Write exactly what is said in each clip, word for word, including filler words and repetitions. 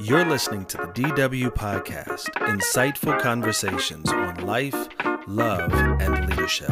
You're listening to the D W Podcast, insightful conversations on life, love, and leadership.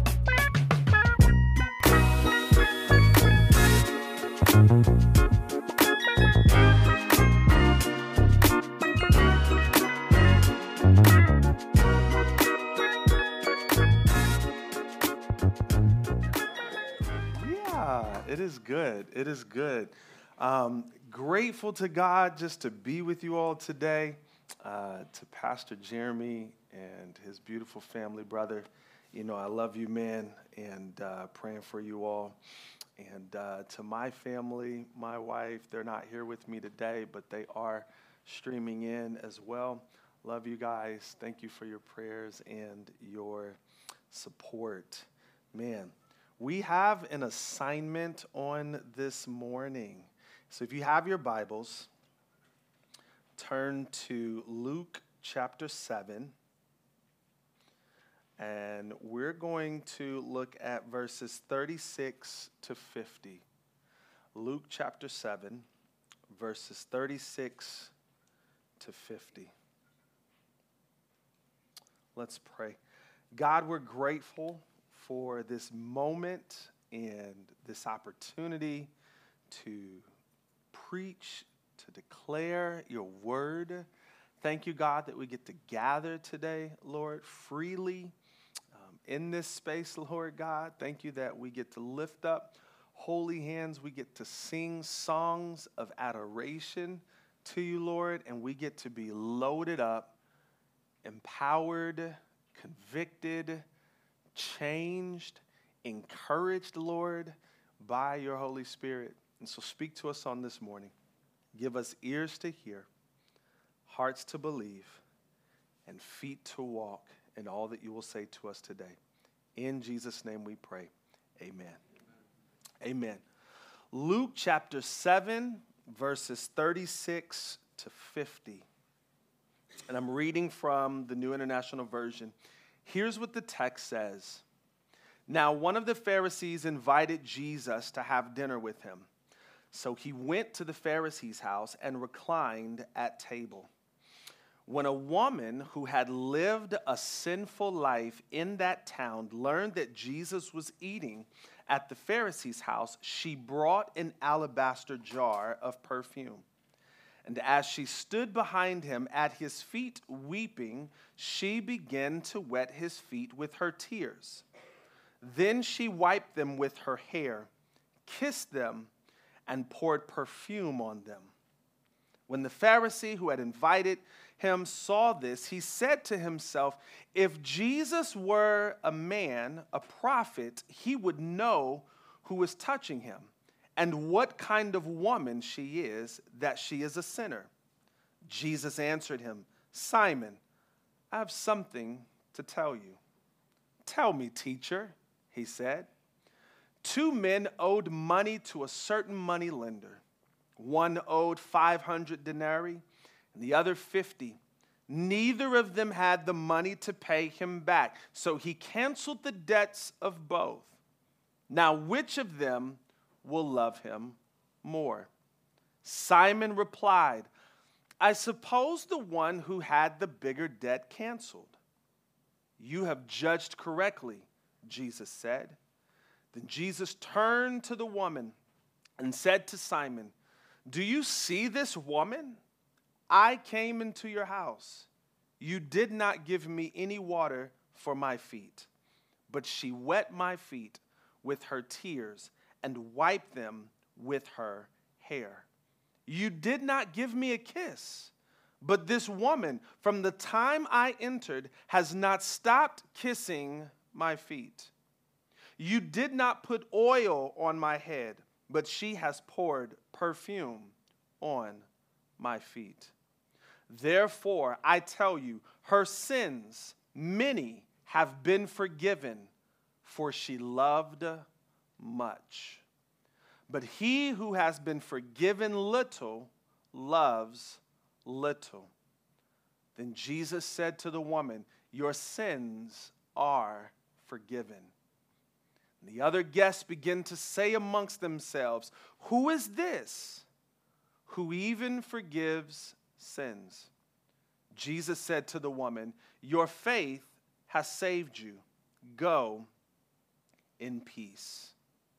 Yeah, it is good. It is good. Um, grateful to God just to be with you all today, uh, to Pastor Jeremy and his beautiful family, brother. You know, I love you, man, and uh, praying for you all. And uh, to my family, my wife, they're not here with me today, but they are streaming in as well. Love you guys. Thank you for your prayers and your support. Man, we have an assignment on this morning. So if you have your Bibles, turn to Luke chapter seven, and we're going to look at verses thirty-six to fifty. Luke chapter seven, verses thirty-six to fifty. Let's pray. God, we're grateful for this moment and this opportunity to preach, to declare your word. Thank you, God, that we get to gather today, Lord, freely um, in this space, Lord God. Thank you that we get to lift up holy hands. We get to sing songs of adoration to you, Lord, and we get to be loaded up, empowered, convicted, changed, encouraged, Lord, by your Holy Spirit. And so speak to us on this morning. Give us ears to hear, hearts to believe, and feet to walk in all that you will say to us today. In Jesus' name we pray. Amen. Amen. Amen. Luke chapter seven, verses thirty-six to fifty. And I'm reading from the New International Version. Here's what the text says. Now, one of the Pharisees invited Jesus to have dinner with him. So he went to the Pharisee's house and reclined at table. When a woman who had lived a sinful life in that town learned that Jesus was eating at the Pharisee's house, she brought an alabaster jar of perfume. And as she stood behind him at his feet weeping, she began to wet his feet with her tears. Then she wiped them with her hair, kissed them, and poured perfume on them. When the Pharisee who had invited him saw this, he said to himself, if Jesus were a man, a prophet, he would know who is touching him and what kind of woman she is, that she is a sinner. Jesus answered him, Simon, I have something to tell you. Tell me, teacher, he said. Two men owed money to a certain money lender. One owed five hundred denarii and the other fifty. Neither of them had the money to pay him back, so he canceled the debts of both. Now, which of them will love him more? Simon replied, I suppose the one who had the bigger debt canceled. You have judged correctly, Jesus said. Then Jesus turned to the woman and said to Simon, do you see this woman? I came into your house. You did not give me any water for my feet, but she wet my feet with her tears and wiped them with her hair. You did not give me a kiss, but this woman, from the time I entered, has not stopped kissing my feet. You did not put oil on my head, but she has poured perfume on my feet. Therefore, I tell you, her sins, many, have been forgiven, for she loved much. But he who has been forgiven little loves little. Then Jesus said to the woman, your sins are forgiven. The other guests began to say amongst themselves, who is this who even forgives sins. Jesus said to the woman, "Your faith has saved you. Go in peace."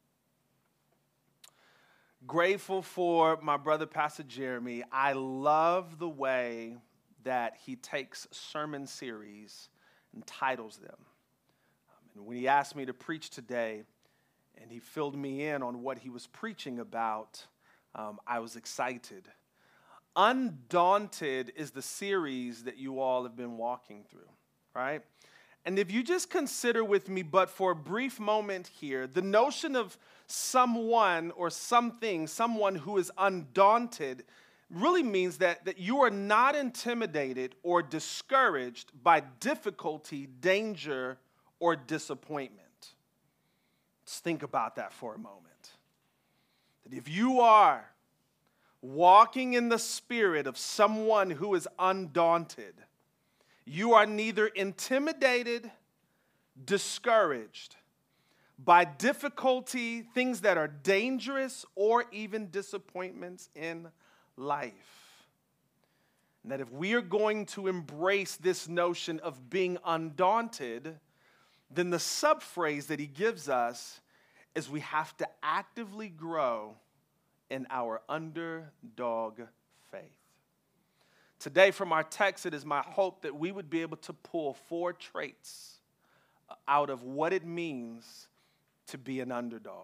Grateful for my brother, Pastor Jeremy. I love the way that he takes sermon series and titles them. Um, and when he asked me to preach today, and he filled me in on what he was preaching about, um, I was excited. Undaunted is the series that you all have been walking through, right? And if you just consider with me, but for a brief moment here, the notion of someone or something, someone who is undaunted, really means that, that you are not intimidated or discouraged by difficulty, danger, or disappointment. Let's think about that for a moment. That if you are walking in the spirit of someone who is undaunted, you are neither intimidated, discouraged by difficulty, things that are dangerous, or even disappointments in life. And that if we are going to embrace this notion of being undaunted, then the subphrase that he gives us is we have to actively grow in our underdog faith. Today, from our text, it is my hope that we would be able to pull four traits out of what it means to be an underdog.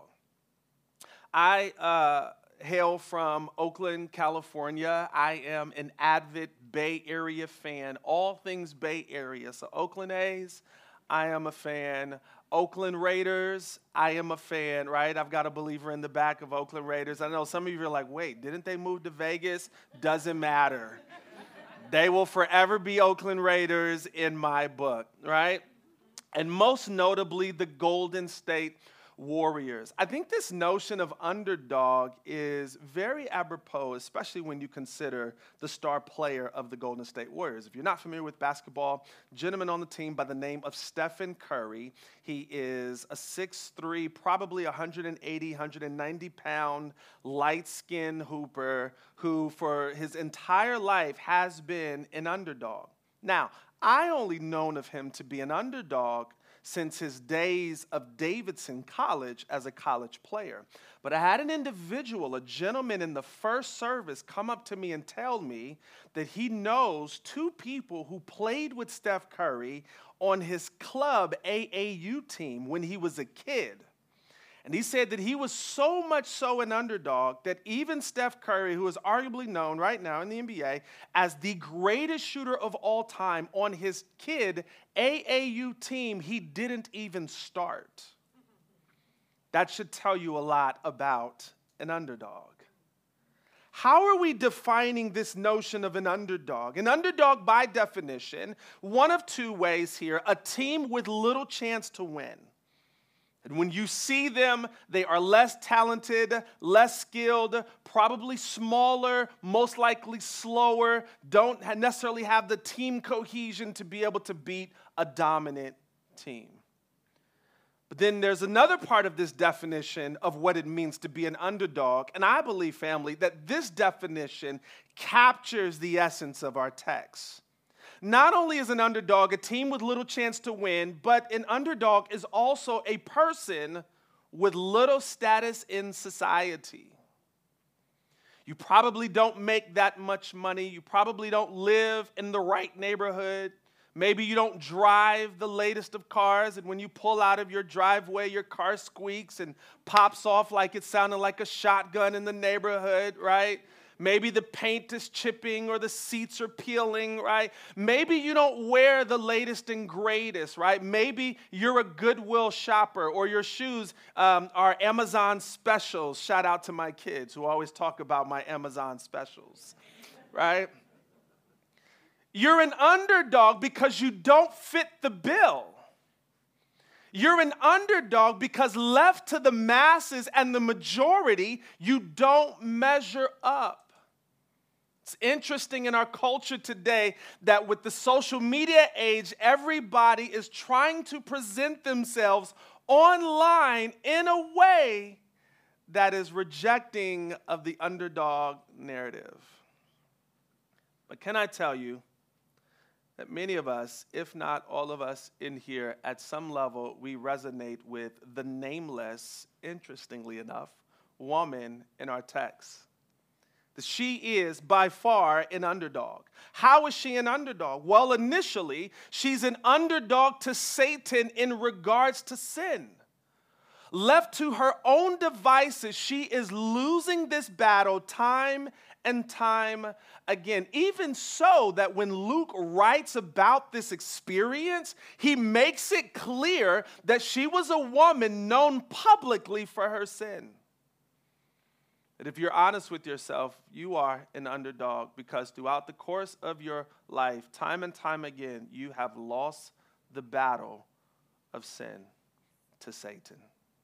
I uh, hail from Oakland, California. I am an avid Bay Area fan, all things Bay Area. So Oakland A's, I am a fan. Oakland Raiders, I am a fan, right? I've got a believer in the back of Oakland Raiders. I know some of you are like, wait, didn't they move to Vegas? Doesn't matter. They will forever be Oakland Raiders in my book, right? And most notably, the Golden State Warriors. I think this notion of underdog is very apropos, especially when you consider the star player of the Golden State Warriors. If you're not familiar with basketball, gentleman on the team by the name of Stephen Curry. He is a six three, probably one eighty, one ninety pound, light-skinned hooper who for his entire life has been an underdog. Now, I only known of him to be an underdog since his days of Davidson College as a college player. But I had an individual, a gentleman in the first service, come up to me and tell me that he knows two people who played with Steph Curry on his club A A U team when he was a kid. And he said that he was so much so an underdog that even Steph Curry, who is arguably known right now in the N B A as the greatest shooter of all time, on his kid A A U team, he didn't even start. That should tell you a lot about an underdog. How are we defining this notion of an underdog? An underdog, by definition, one of two ways here: a team with little chance to win. And when you see them, they are less talented, less skilled, probably smaller, most likely slower, don't necessarily have the team cohesion to be able to beat a dominant team. But then there's another part of this definition of what it means to be an underdog. And I believe, family, that this definition captures the essence of our text. Not only is an underdog a team with little chance to win, but an underdog is also a person with little status in society. You probably don't make that much money. You probably don't live in the right neighborhood. Maybe you don't drive the latest of cars, and when you pull out of your driveway, your car squeaks and pops off like it sounded like a shotgun in the neighborhood, right? Maybe the paint is chipping or the seats are peeling, right? Maybe you don't wear the latest and greatest, right? Maybe you're a Goodwill shopper or your shoes um, are Amazon specials. Shout out to my kids who always talk about my Amazon specials, right? You're an underdog because you don't fit the bill. You're an underdog because left to the masses and the majority, you don't measure up. It's interesting in our culture today that with the social media age, everybody is trying to present themselves online in a way that is rejecting of the underdog narrative. But can I tell you that many of us, if not all of us in here, at some level, we resonate with the nameless, interestingly enough, woman in our text. That she is by far an underdog. How is she an underdog? Well, initially, she's an underdog to Satan in regards to sin. Left to her own devices, she is losing this battle time and time again. Even so that when Luke writes about this experience, he makes it clear that she was a woman known publicly for her sin. That if you're honest with yourself, you are an underdog because throughout the course of your life, time and time again, you have lost the battle of sin to Satan.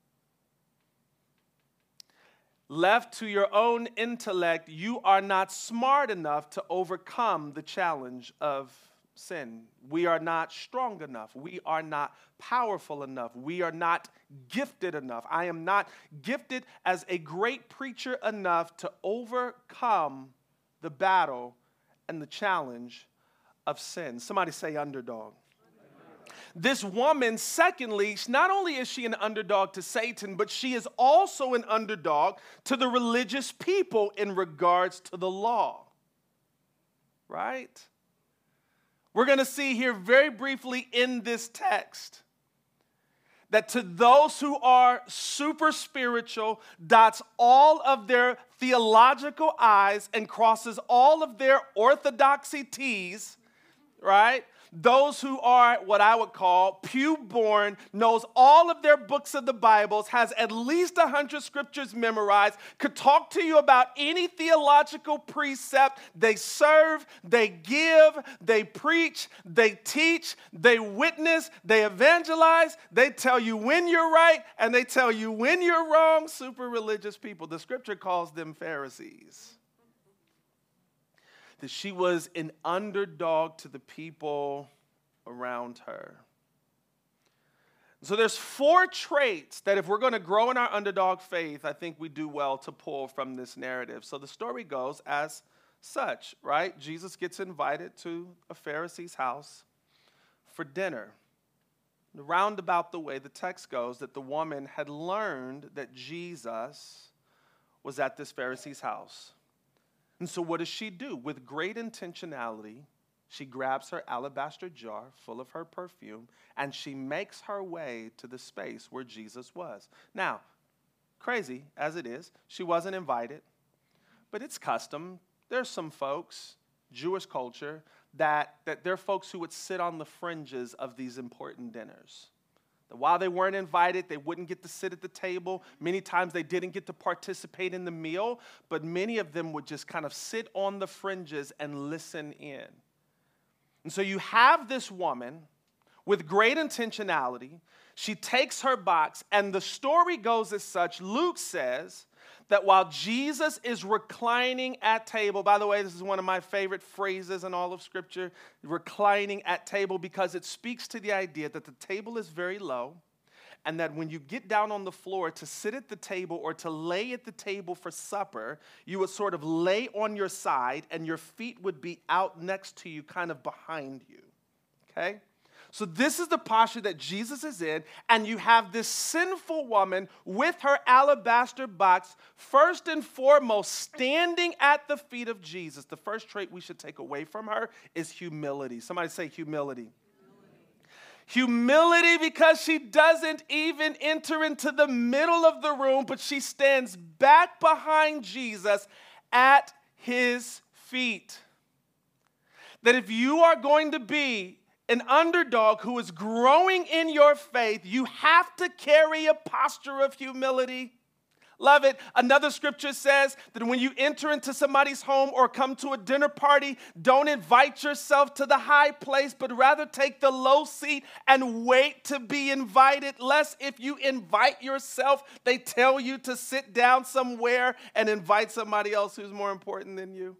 Left to your own intellect, you are not smart enough to overcome the challenge of sin. We are not strong enough. We are not powerful enough. We are not gifted enough. I am not gifted as a great preacher enough to overcome the battle and the challenge of sin. Somebody say underdog. This woman, secondly, not only is she an underdog to Satan, but she is also an underdog to the religious people in regards to the law. Right? We're going to see here very briefly in this text that to those who are super spiritual, dots all of their theological I's and crosses all of their orthodoxy T's, right? Those who are what I would call pew-born, knows all of their books of the Bibles, has at least one hundred scriptures memorized, could talk to you about any theological precept. They serve, they give, they preach, they teach, they witness, they evangelize, they tell you when you're right, and they tell you when you're wrong. Super religious people. The scripture calls them Pharisees. That she was an underdog to the people around her. So there's four traits that if we're going to grow in our underdog faith, I think we do well to pull from this narrative. So the story goes as such, right? Jesus gets invited to a Pharisee's house for dinner. Roundabout the way the text goes that the woman had learned that Jesus was at this Pharisee's house. And so what does she do? With great intentionality, she grabs her alabaster jar full of her perfume, and she makes her way to the space where Jesus was. Now, crazy as it is, she wasn't invited, but it's custom. There's some folks, Jewish culture, that, that they're folks who would sit on the fringes of these important dinners. While they weren't invited, they wouldn't get to sit at the table. Many times they didn't get to participate in the meal, but many of them would just kind of sit on the fringes and listen in. And so you have this woman with great intentionality. She takes her box, and the story goes as such. Luke says that while Jesus is reclining at table, by the way, this is one of my favorite phrases in all of Scripture, reclining at table, because it speaks to the idea that the table is very low, and that when you get down on the floor to sit at the table or to lay at the table for supper, you would sort of lay on your side, and your feet would be out next to you, kind of behind you, okay? So this is the posture that Jesus is in, and you have this sinful woman with her alabaster box, first and foremost, standing at the feet of Jesus. The first trait we should take away from her is humility. Somebody say humility. Humility, because she doesn't even enter into the middle of the room, but she stands back behind Jesus at his feet. That if you are going to be an underdog who is growing in your faith, you have to carry a posture of humility. Love it. Another scripture says that when you enter into somebody's home or come to a dinner party, don't invite yourself to the high place, but rather take the low seat and wait to be invited, lest if you invite yourself, they tell you to sit down somewhere and invite somebody else who's more important than you.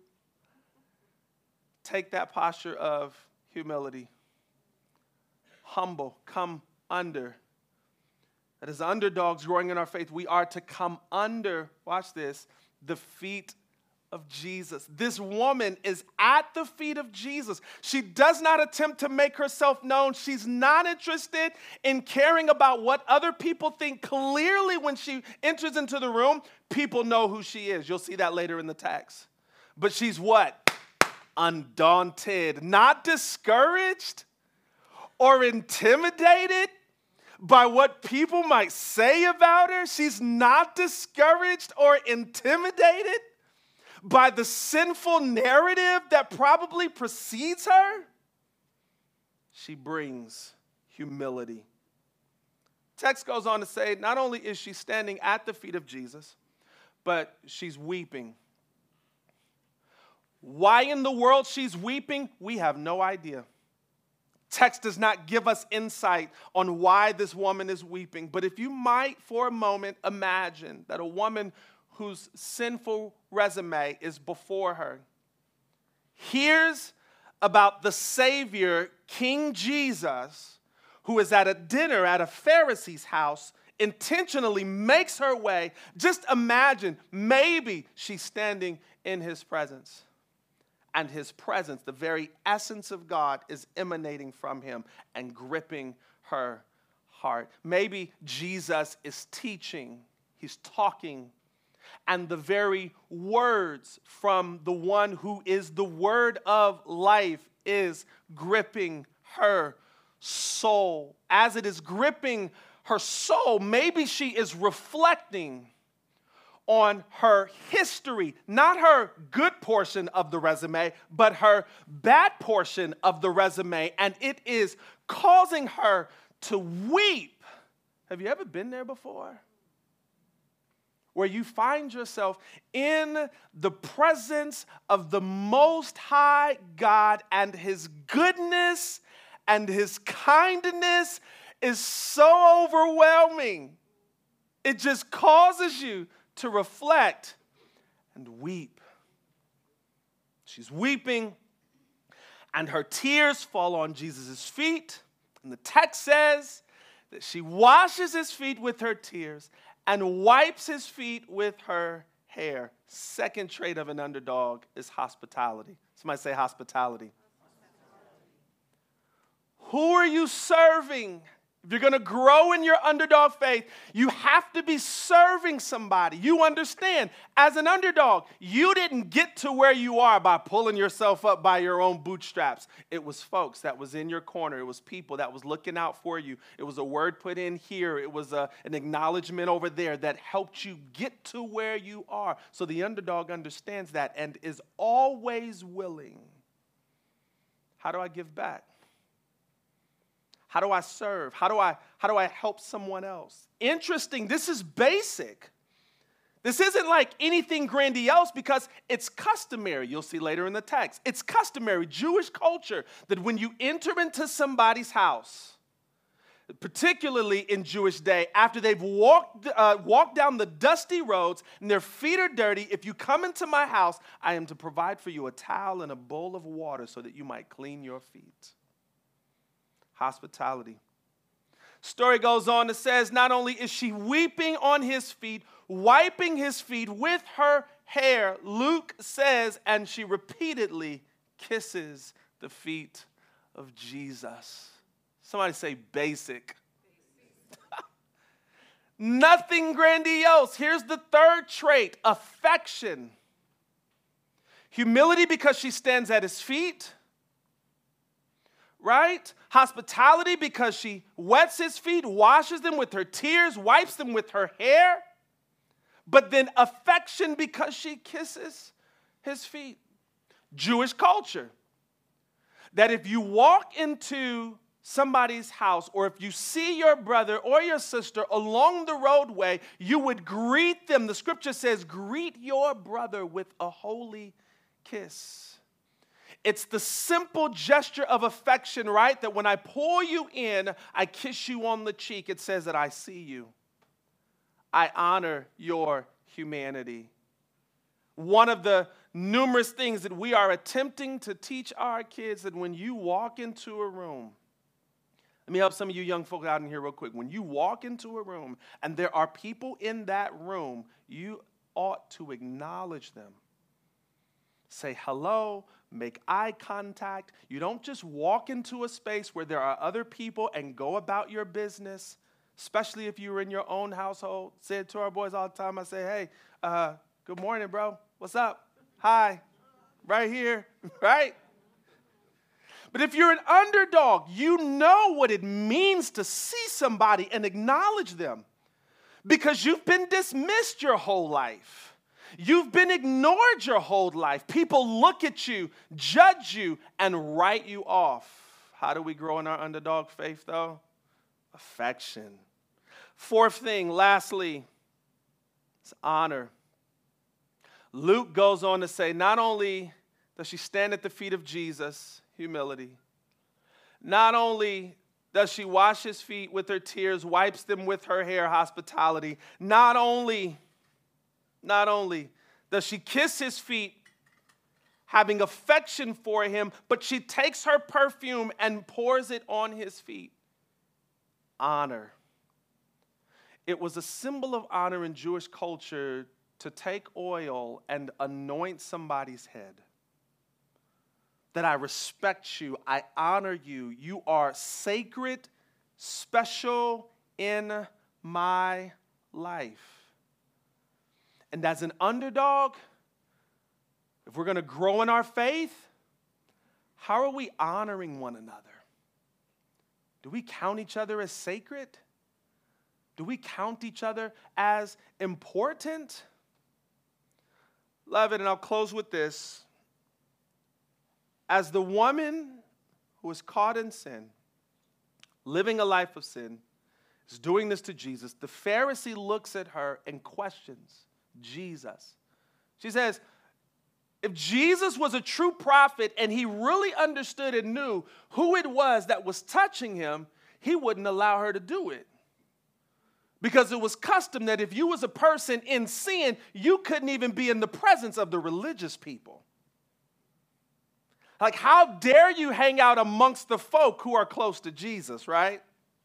Take that posture of humility. Humble, come under. That as underdogs growing in our faith, we are to come under, watch this, the feet of Jesus. This woman is at the feet of Jesus. She does not attempt to make herself known. She's not interested in caring about what other people think. Clearly, when she enters into the room, people know who she is. You'll see that later in the text. But she's what? Undaunted, not discouraged or intimidated by what people might say about her. She's not discouraged or intimidated by the sinful narrative that probably precedes her. She brings humility. Text goes on to say, not only is she standing at the feet of Jesus, but she's weeping. Why in the world she's weeping, we have no idea. Text does not give us insight on why this woman is weeping. But if you might for a moment imagine that a woman whose sinful resume is before her hears about the Savior, King Jesus, who is at a dinner at a Pharisee's house, intentionally makes her way, just imagine maybe she's standing in his presence. And his presence, the very essence of God, is emanating from him and gripping her heart. Maybe Jesus is teaching, he's talking, and the very words from the one who is the word of life is gripping her soul. As it is gripping her soul, maybe she is reflecting on her history, not her good portion of the resume, but her bad portion of the resume, and it is causing her to weep. Have you ever been there before? Where you find yourself in the presence of the Most High God, and his goodness and his kindness is so overwhelming. It just causes you to reflect and weep. She's weeping, and her tears fall on Jesus' feet. And the text says that she washes his feet with her tears and wipes his feet with her hair. Second trait of an underdog is hospitality. Somebody say hospitality. Who are you serving? If you're going to grow in your underdog faith, you have to be serving somebody. You understand, as an underdog, you didn't get to where you are by pulling yourself up by your own bootstraps. It was folks that was in your corner. It was people that was looking out for you. It was a word put in here. It was a, an acknowledgement over there that helped you get to where you are. So the underdog understands that and is always willing. How do I give back? How do I serve? How do I, how do I help someone else? Interesting, this is basic. This isn't like anything grandiose because it's customary. You'll see later in the text. It's customary, Jewish culture, that when you enter into somebody's house, particularly in Jewish day, after they've walked, uh, walked down the dusty roads and their feet are dirty, if you come into my house, I am to provide for you a towel and a bowl of water so that you might clean your feet. Hospitality. Story goes on, it says, not only is she weeping on his feet, wiping his feet with her hair, Luke says, and she repeatedly kisses the feet of Jesus. Somebody say basic. Nothing grandiose. Here's the third trait, affection. Humility because she stands at his feet. Right? Hospitality because she wets his feet, washes them with her tears, wipes them with her hair. But then affection because she kisses his feet. Jewish culture. That if you walk into somebody's house or if you see your brother or your sister along the roadway, you would greet them. The scripture says, greet your brother with a holy kiss. It's the simple gesture of affection, right? That when I pull you in, I kiss you on the cheek. It says that I see you. I honor your humanity. One of the numerous things that we are attempting to teach our kids that when you walk into a room, let me help some of you young folk out in here real quick. When you walk into a room and there are people in that room, you ought to acknowledge them. say hello, make eye contact. You don't just walk into a space where there are other people and go about your business, especially if you were in your own household. Say it to our boys all the time. I say, hey, uh, good morning, bro. What's up? Hi. Right here, right? But if you're an underdog, you know what it means to see somebody and acknowledge them because you've been dismissed your whole life. You've been ignored your whole life. People look at you, judge you, and write you off. How do we grow in our underdog faith, though? Affection. Fourth thing, lastly, is honor. Luke goes on to say, not only does she stand at the feet of Jesus, humility, not only does she wash his feet with her tears, wipes them with her hair, hospitality, not only Not only does she kiss his feet, having affection for him, but she takes her perfume and pours it on his feet. Honor. It was a symbol of honor in Jewish culture to take oil and anoint somebody's head. That I respect you, I honor you, you are sacred, special in my life. And as an underdog, if we're going to grow in our faith, how are we honoring one another? Do we count each other as sacred? Do we count each other as important? Love it, and I'll close with this. As the woman who was caught in sin, living a life of sin, is doing this to Jesus, the Pharisee looks at her and questions Jesus. She says, if Jesus was a true prophet and he really understood and knew who it was that was touching him, he wouldn't allow her to do it. Because it was custom that if you was a person in sin, you couldn't even be in the presence of the religious people. Like, how dare you hang out amongst the folk who are close to Jesus, right?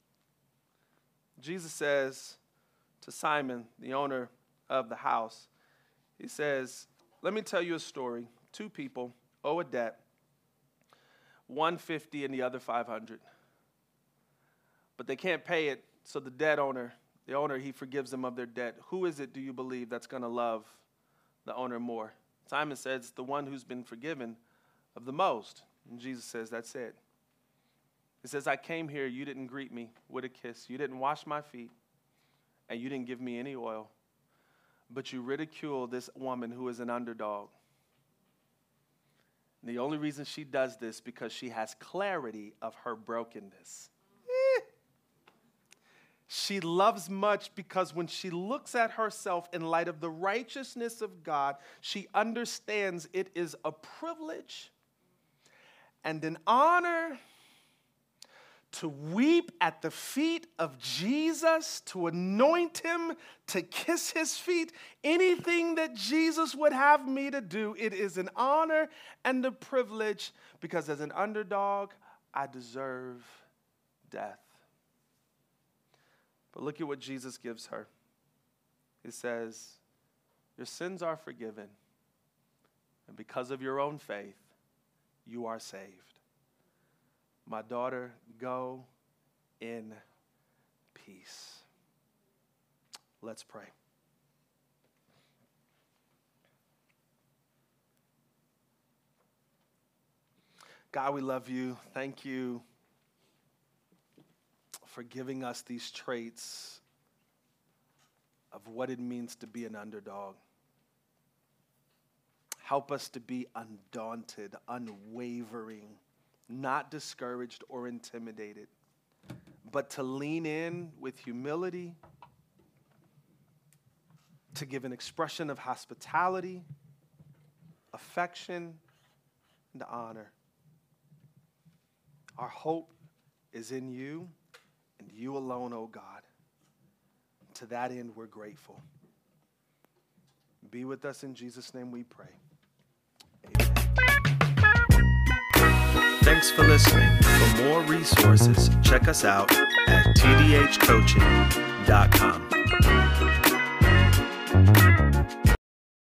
Jesus says to Simon, the owner of the house, he says, let me tell you a story. Two people owe a debt, one fifty and the other five hundred. But they can't pay it, so the debt owner, the owner, he forgives them of their debt. Who is it, do you believe, that's going to love the owner more? Simon says, it's the one who's been forgiven of the most. And Jesus says, that's it. He says, I came here, you didn't greet me with a kiss. You didn't wash my feet, and you didn't give me any oil. But you ridicule this woman who is an underdog. And the only reason she does this because she has clarity of her brokenness. Eh. She loves much because when she looks at herself in light of the righteousness of God, she understands it is a privilege and an honor to weep at the feet of Jesus, to anoint him, to kiss his feet, anything that Jesus would have me to do, it is an honor and a privilege because as an underdog, I deserve death. But look at what Jesus gives her. He says, your sins are forgiven, and because of your own faith, you are saved. My daughter, go in peace. Let's pray. God, we love you. Thank you for giving us these traits of what it means to be an underdog. Help us to be undaunted, unwavering, not discouraged or intimidated, but to lean in with humility, to give an expression of hospitality, affection, and honor. Our hope is in you and you alone, O God. To that end, we're grateful. Be with us in Jesus' name we pray. Amen. Thanks for listening. For more resources, check us out at t d h coaching dot com.